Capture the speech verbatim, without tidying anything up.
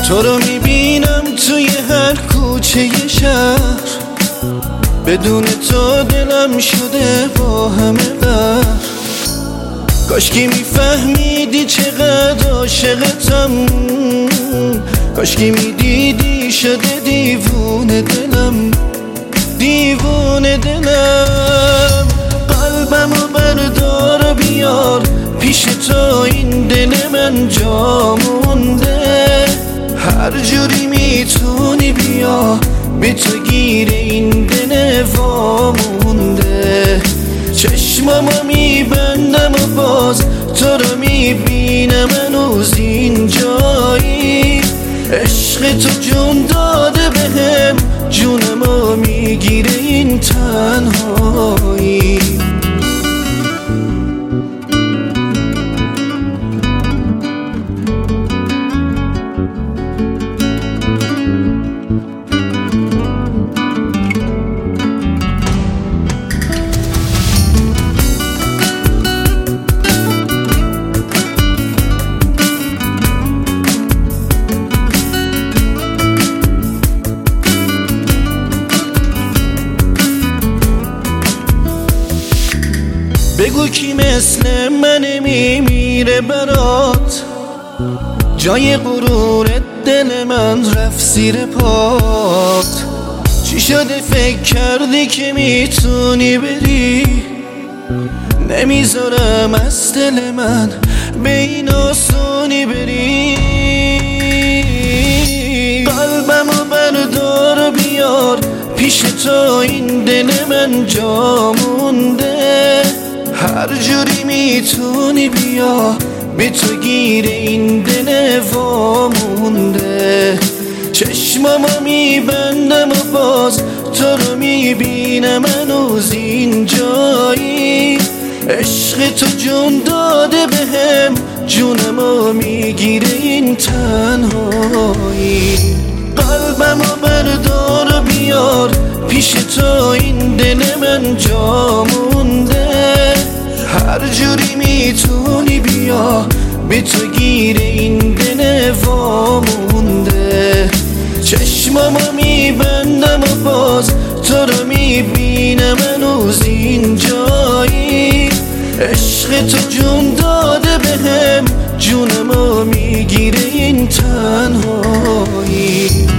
تو رو میبینم توی هر کوچه شهر، بدون تو دلم شده با همه غر. کاشکی میفهمیدی چقدر عاشقتم، کاشکی میدیدی شده دیوونه دلم، دیوونه دلم. قلبمو بردار و بیار پیش تو، این دل من جا مونده. هر جوری میتونی بیا به تو گیر این دل وامونده. چشمامو میبندم و باز تو رو میبینم هنوز اینجایی. عشق تو جون داده بهم، جونمو میگیره این تنهایی. بگو کی مثل من میمیره برات، جای غرورت دل من رفت زیر پات. چی شده فکر کردی که میتونی بری؟ نمیذارم از دل من به این آسونی بری. قلبمو بردار و بیار پیش تو، این دل من جا مونده. هر جوری میتونی بیا به تو گیر این دل وامونده. چشمامو میبندم و باز تو رو میبینم هنوز اینجایی. عشق تو جون داده بهم، جونمو میگیره این تنهایی. قلبمو بردار و بیار پیش تو، این دل من جا مونده. هر جوری میتونی بیا به تو گیر این دل وامونده. چشمامو میبندم و باز تو رو میبینم هنوز اینجایی. عشق تو جون داده بهم، جونمو میگیره این تنهایی.